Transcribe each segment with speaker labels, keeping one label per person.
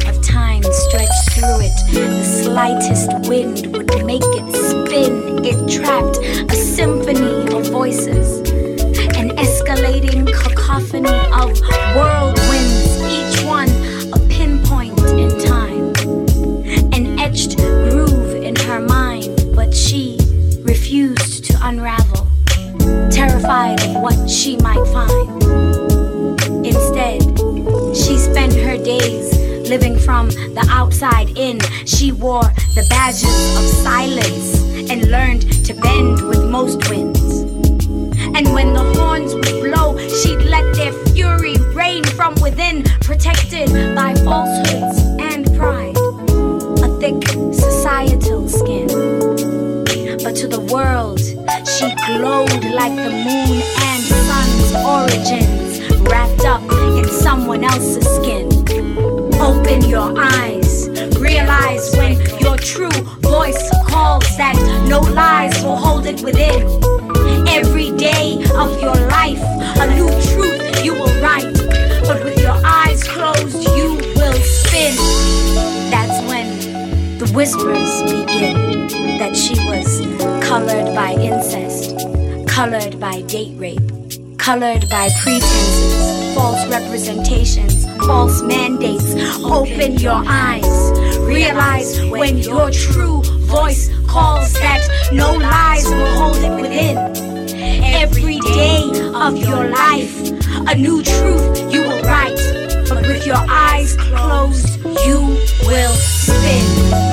Speaker 1: of time stretched through it. The slightest wind would make it spin. It trapped a symphony of voices, an escalating cacophony of whirlwinds, each one a pinpoint in time, an etched groove in her mind, but she refused to unravel, terrified of what she might find. Instead, she spent her days living from the outside in. She wore the badges of silence and learned to bend with most winds. And when the horns would blow, she'd let their fury rain from within, protected by falsehoods and pride, a thick societal skin. But to the world, she glowed like the moon and sun's origins, wrapped up in someone else's skin. Open your eyes, realize when your true voice calls that no lies will hold it within. Every day of your life, a new truth you will write, but with your eyes closed you will spin. That's when the whispers begin, that she was colored by incest, colored by date rape, colored by pretenses, false representations, false mandates. Open your eyes, realize when your true voice calls that no lies will hold it within. Every day of your life, a new truth you will write, but with your eyes closed you will spin.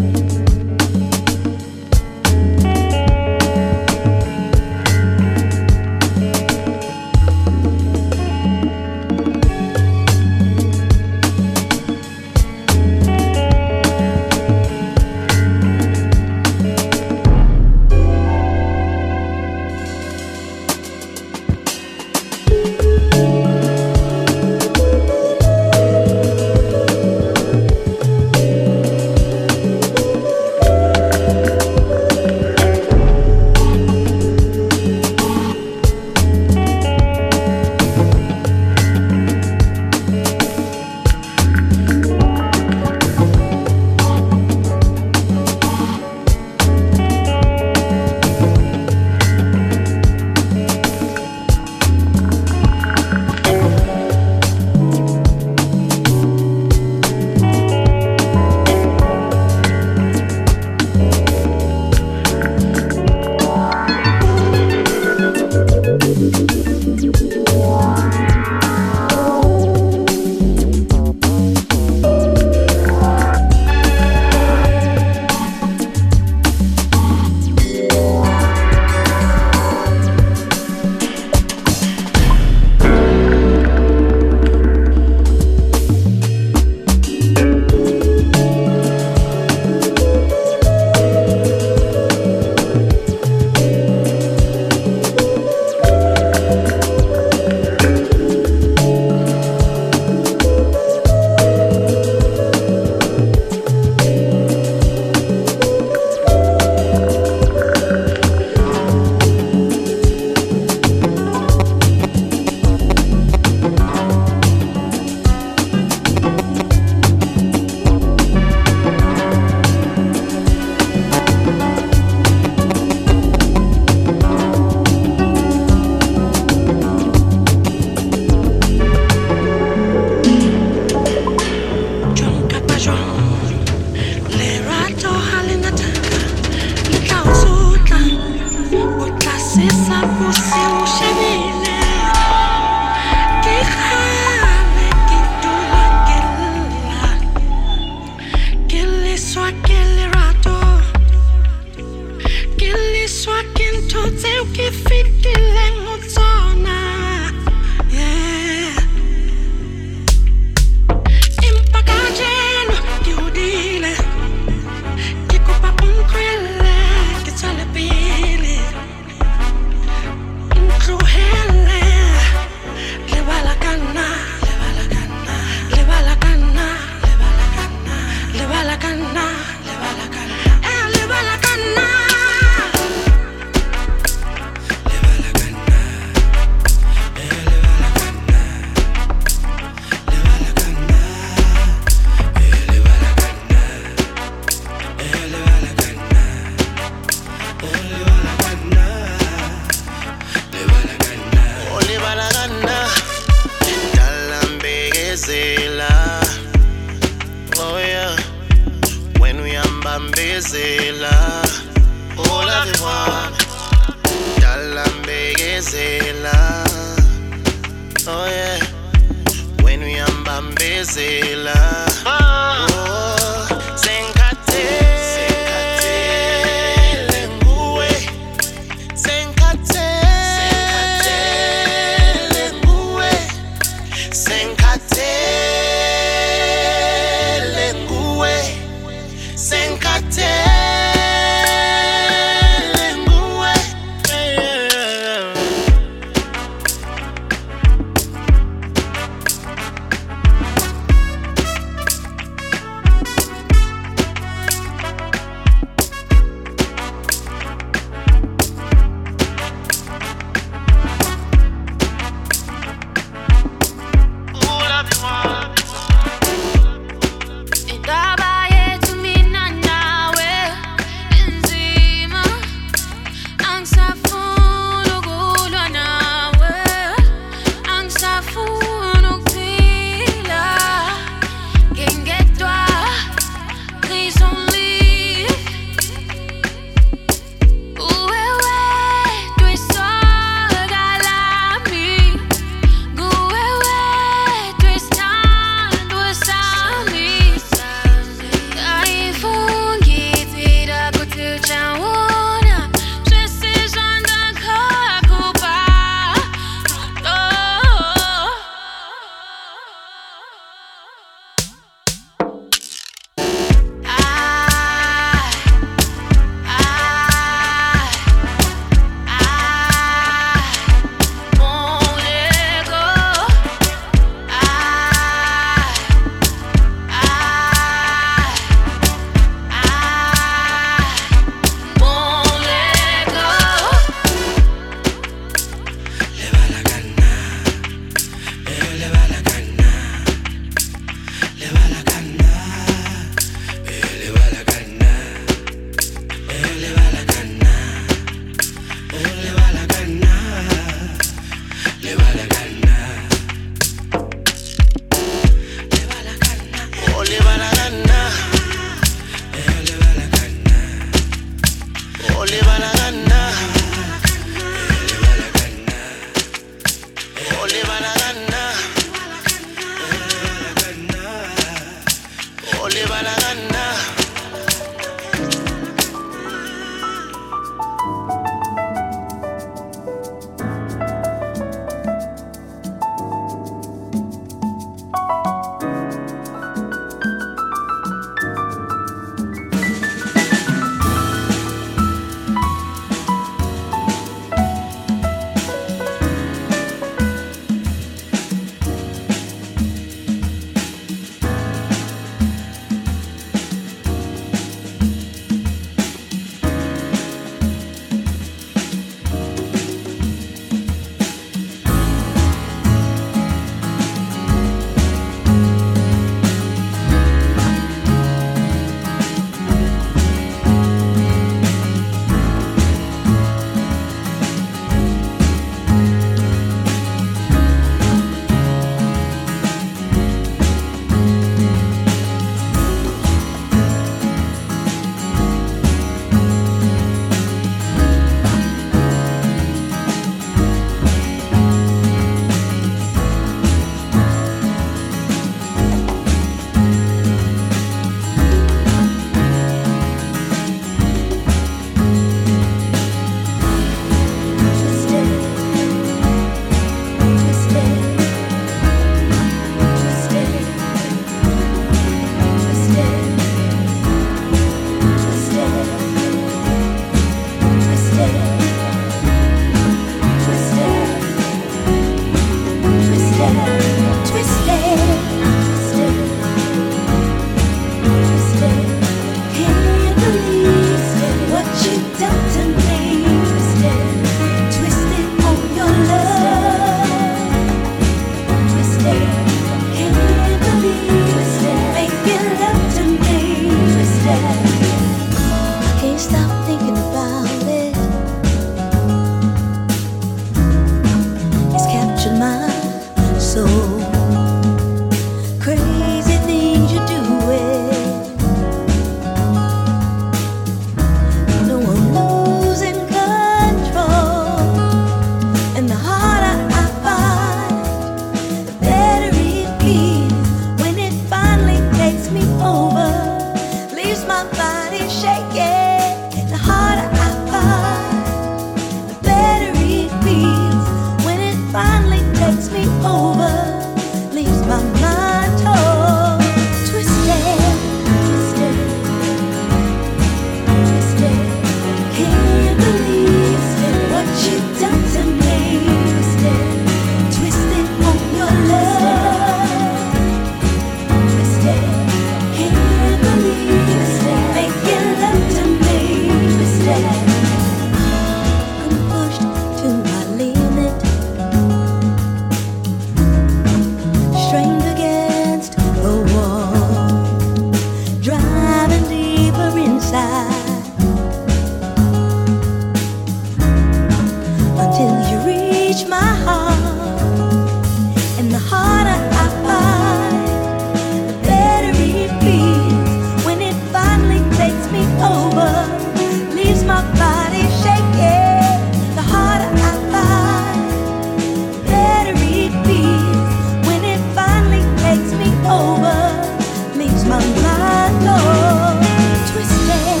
Speaker 2: reach my heart, and the harder I fight, the better it feels when it finally takes me over, leaves my body shaking. The harder I fight, the better it feels when it finally takes me over, leaves my mind all twisted,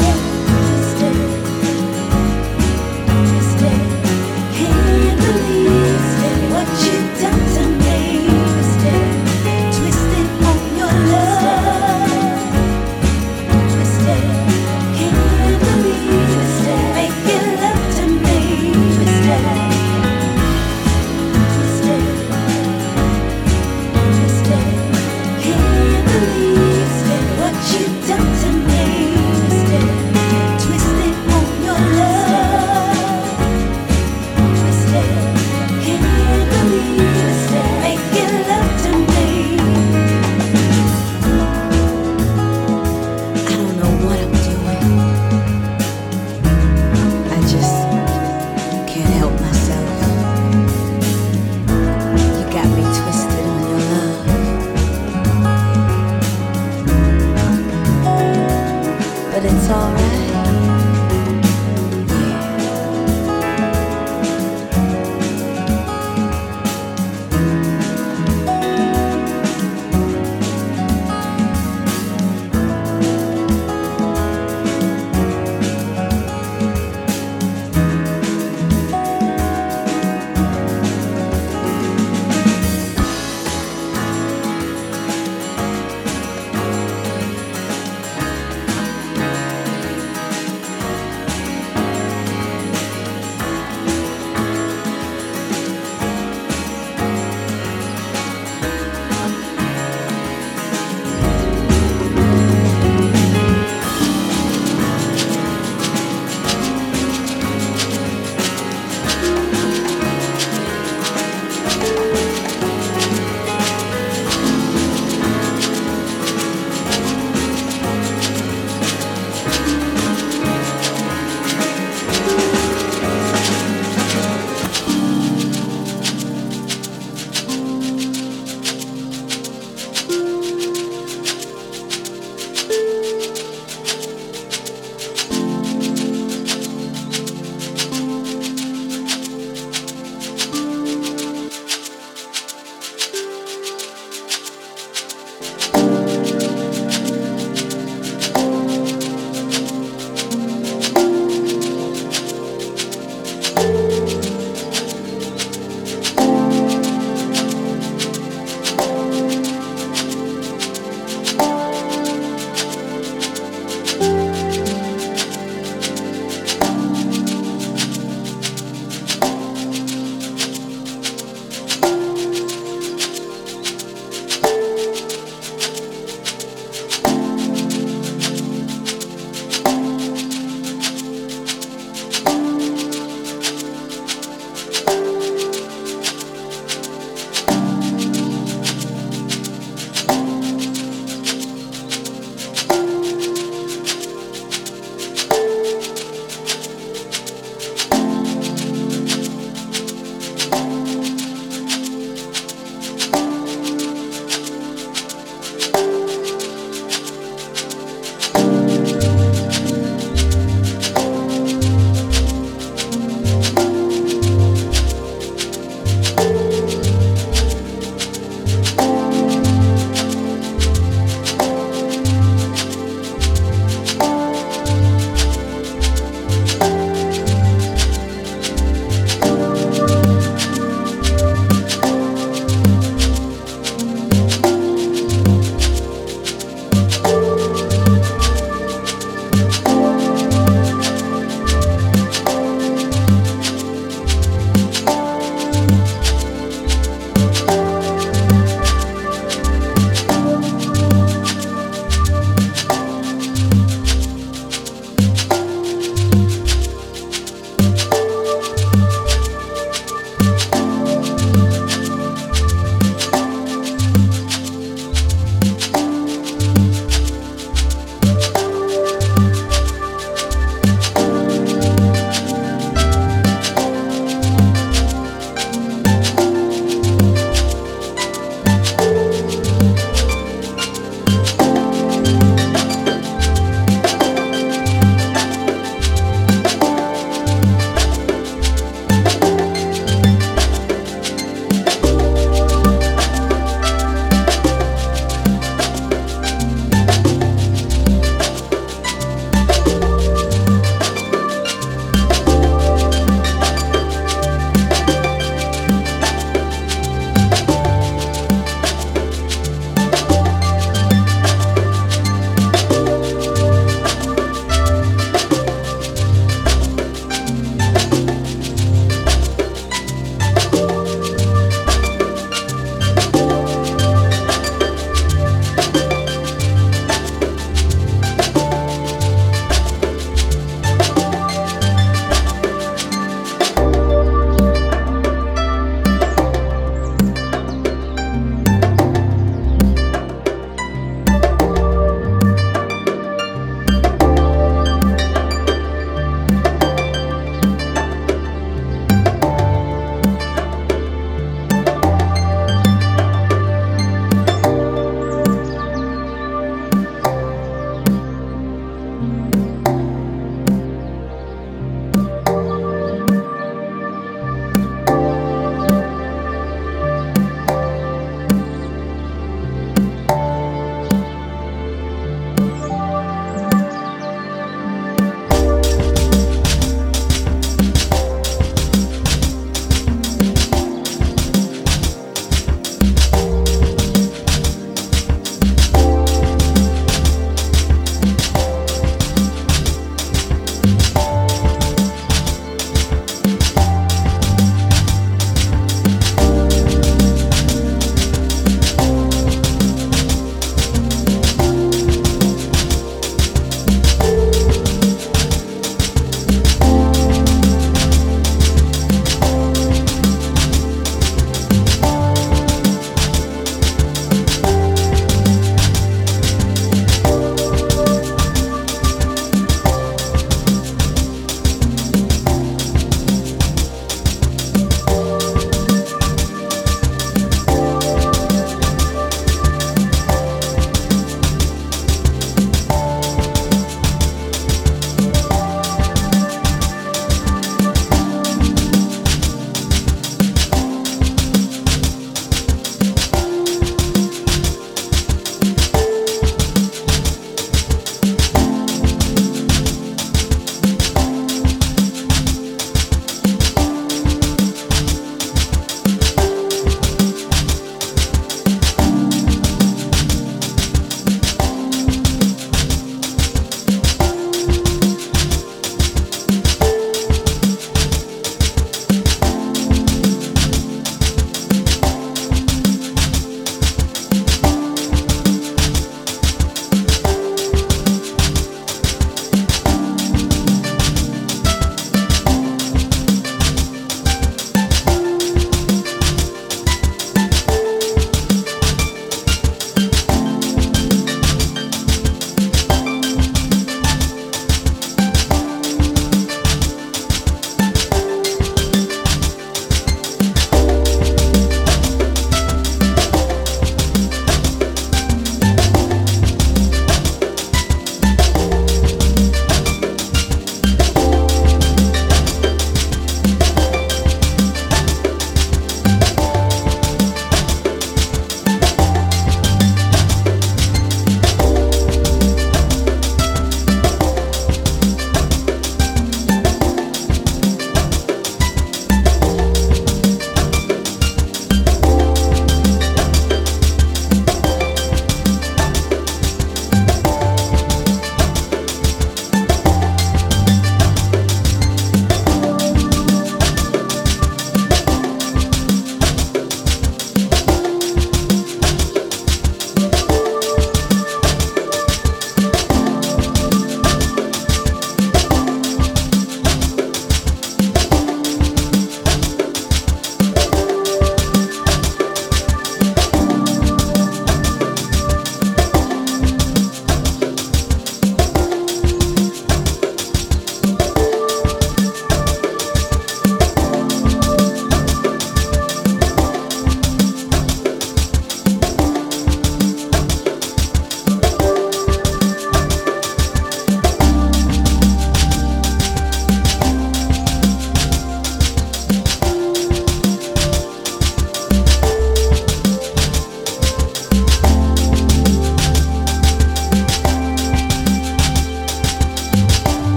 Speaker 2: twisted, twisted. Can't believe it.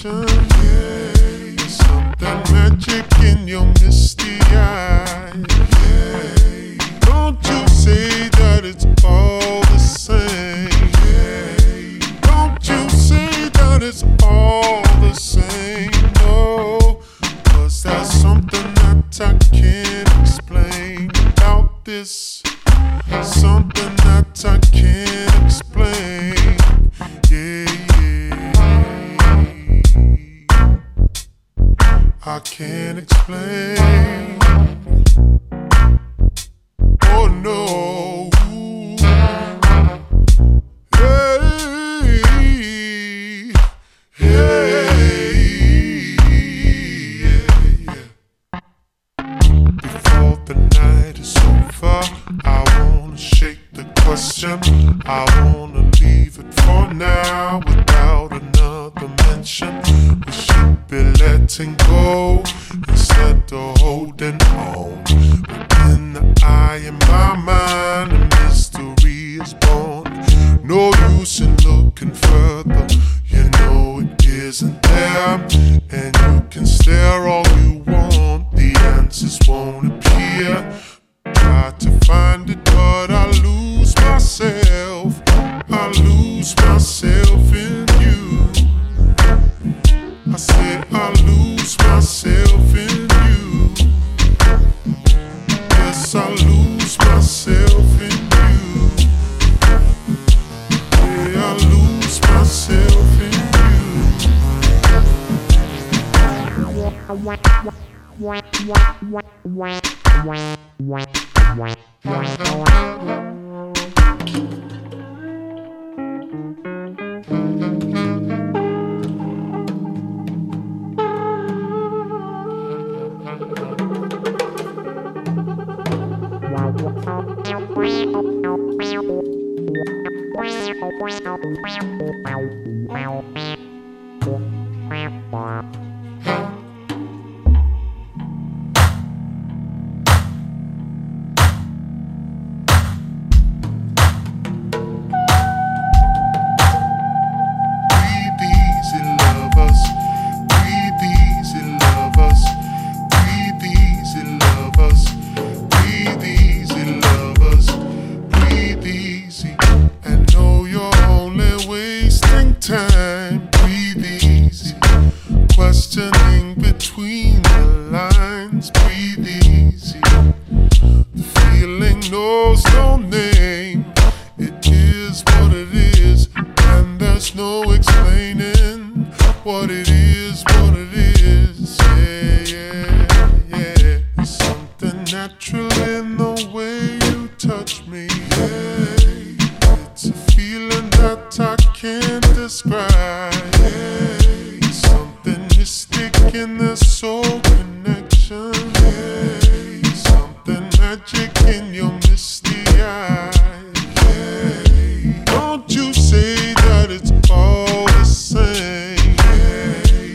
Speaker 3: connection. Yeah. There's something magic in your misty eyes. Yeah. Don't you say that it's all the same. Yeah. Don't you say that it's all the same. No, 'cause there's something that I can't explain about this. Something that I can't explain. Yeah, I can't explain. Oh no. Hey, hey, yeah. Before the night is over, I wanna shake the question. I wanna leave it for now without another mention. We should be letting go instead of holding on. Within the eye in my mind, a mystery is born. No use in looking further, you know it isn't there. And you can stare all you want, the answers won't appear. Try to find it, but I lose myself. I lose myself in you. I say I lose myself in you. Yes, I lose myself in you. Yeah, I lose myself in questioning between the lines. Breathe easy. The feeling knows no name. It is what it is, and there's no explaining what it is, what it is. Yeah, yeah, yeah. There's something natural in the way you touch me. Yeah. It's a feeling that I can't describe. Yeah. Something mystic in the soul connection. Yeah. Something magic in your misty eyes. Yeah. Don't you say that it's all the same. Yeah.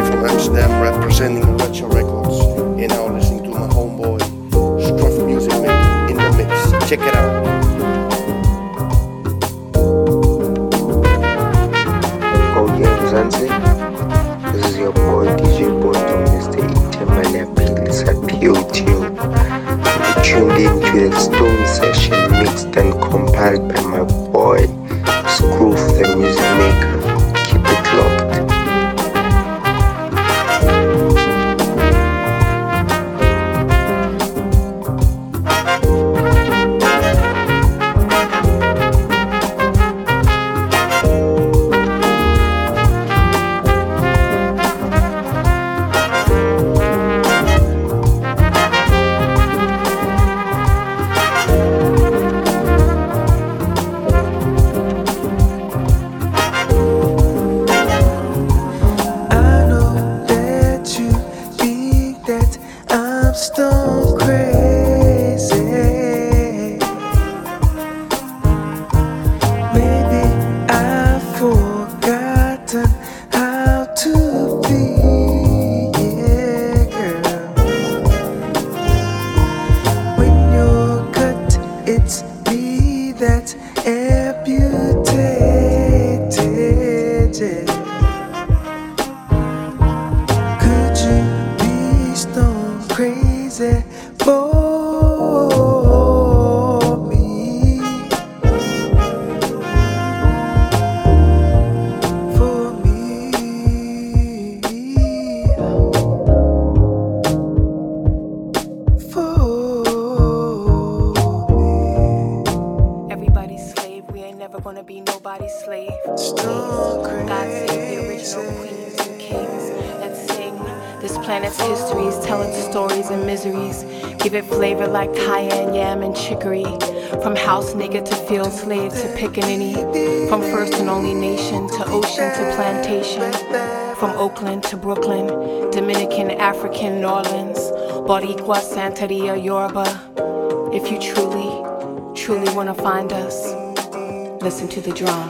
Speaker 4: from Amsterdam representing Retro Records. And now listening to my homeboy Struff Music Man in the mix. Check it out.
Speaker 5: Oh yeah, Zanzi. This is your boy DJ Boy from Mr. Itemania Pills at POTO. You tuned into the Stone session mixed and compiled by my boy Scroof the Music Maker. Keep it locked.
Speaker 6: Field slave to Pickaninny, from first and only nation to ocean to plantation, from Oakland to Brooklyn, Dominican, African, New Orleans, Boricua, Santeria, Yoruba. If you truly want to find us, listen to the drum.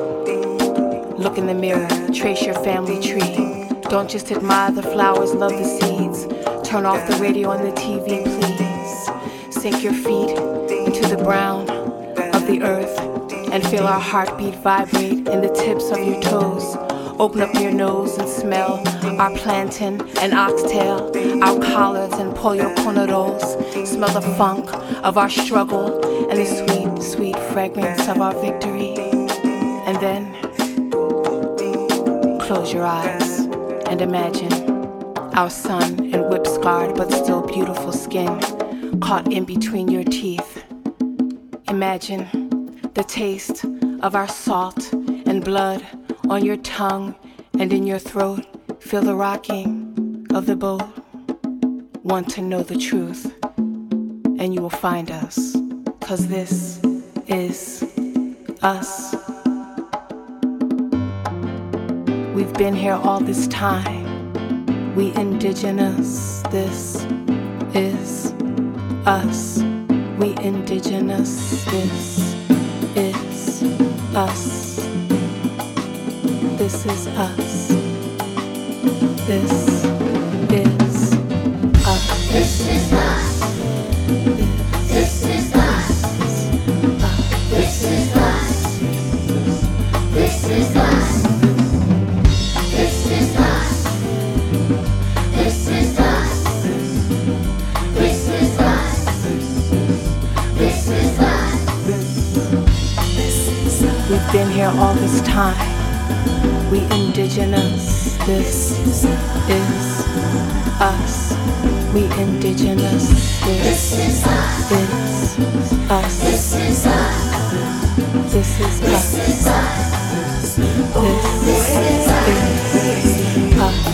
Speaker 6: Look in the mirror, trace your family tree. Don't just admire the flowers, love the seeds. Turn off the radio and the TV, please. Sink your feet into the brown of the earth and feel our heartbeat vibrate in the tips of your toes. Open up your nose and smell our plantain and oxtail, our collards and pollo cornados. Smell the funk of our struggle and the sweet, sweet fragrance of our victory. And then close your eyes and imagine our sun and whip-scarred but still beautiful skin caught in between your teeth. Imagine the taste of our salt and blood on your tongue and in your throat. Feel the rocking of the boat. Want to know the truth, and you will find us, 'cause this is us. We've been here all this time. We indigenous, this is us. We indigenous, this is us. This is us. This is us.
Speaker 7: This is us. This is us. This is us. This is us. This is us. This is us. This is us. This is us.
Speaker 6: We've been here all this time. We indigenous. This is us. We indigenous. This is us. This is us. This is us. This is us. This is us.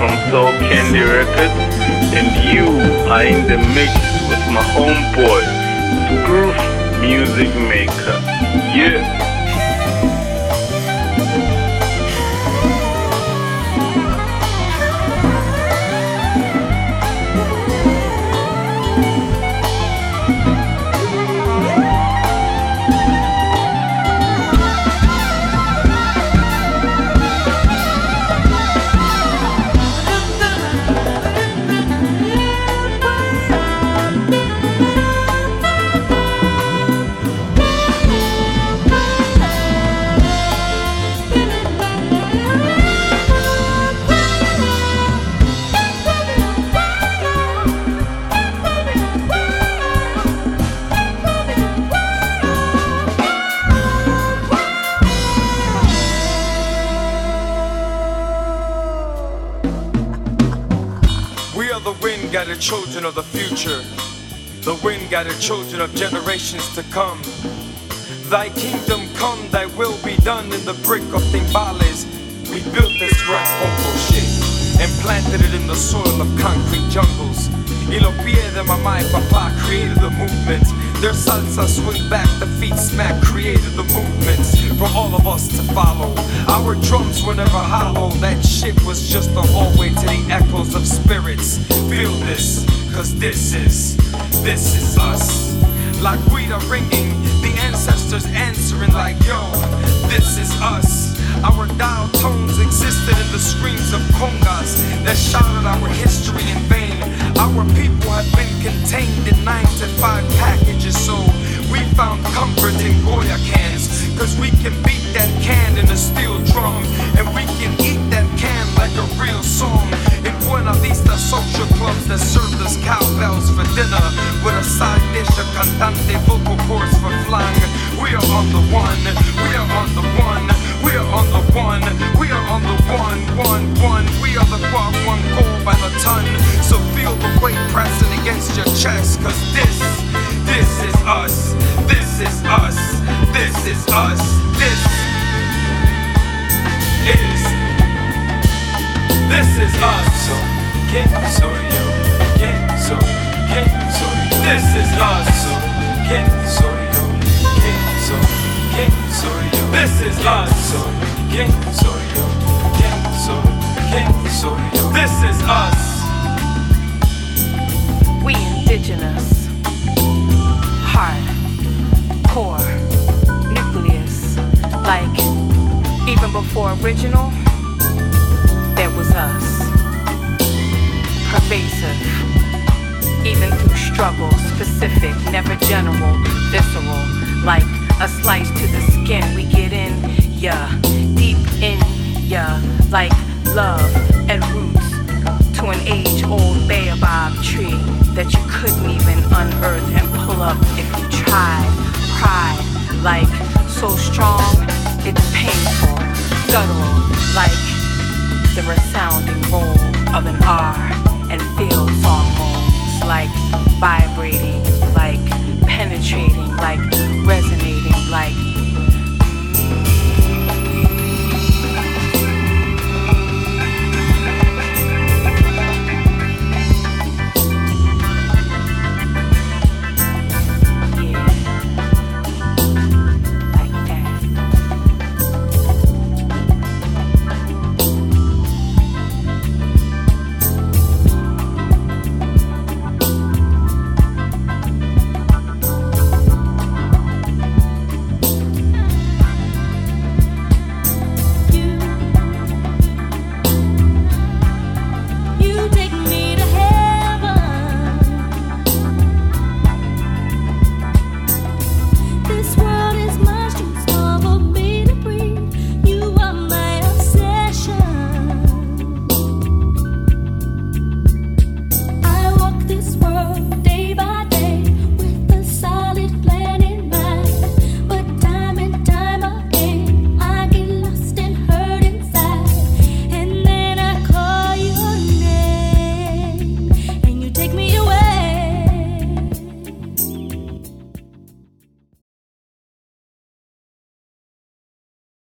Speaker 8: from Soul Candy Records, and you are in the mix with my homeboy, Scroof Music Maker. Yeah.
Speaker 9: Guided children of the future, the wind guided children of generations to come. Thy kingdom come, thy will be done. In the brick of timbales, we built this grand Congo shit and planted it in the soil of concrete jungles. Y los pies de mamá y papá created the movement. Their salsa swing back, the feet smack created the movements for all of us to follow. Our drums were never hollow. That shit was just the hallway to the echoes of spirits. Feel this, cause this is us. La guida ringing, the ancestors answering like yo, this is us. Our dial tones existed in the screams of congas that shouted our history in vain. Our people have been contained in 9 to 5 packages, so we found comfort in Goya cans. Cause we can beat that can in a steel drum, and we can eat that can like a real song. In Buena Vista social clubs that served us cowbells for dinner, with a side dish of cantante vocal cords for flan. We are on the one, we are on the one, we are on the one, we are on the one. We are the quad one goal by the ton. So feel the weight pressing against your chest, cause this is us, this is us, this is us, this is us. So, ¿quién soy yo? ¿Quién soy? ¿Quién soy? This is us. So, ¿quién soy yo? ¿Quién soy? ¿Quién soy yo? This is us. So, ¿quién soy yo? ¿Quién soy? ¿Quién soy yo? This is us.
Speaker 6: We indigenous, heart, core, nucleus, like even before original, there was us. Pervasive, even through struggle, specific, never general, visceral, like a slice to the skin. We get in ya, deep in ya, like love and roots to an age-old baobab tree that you couldn't even unearth and pull up if you tried. Pride, like so strong, it's painful, guttural, like the resounding roll of an R, and field song homes, like vibrating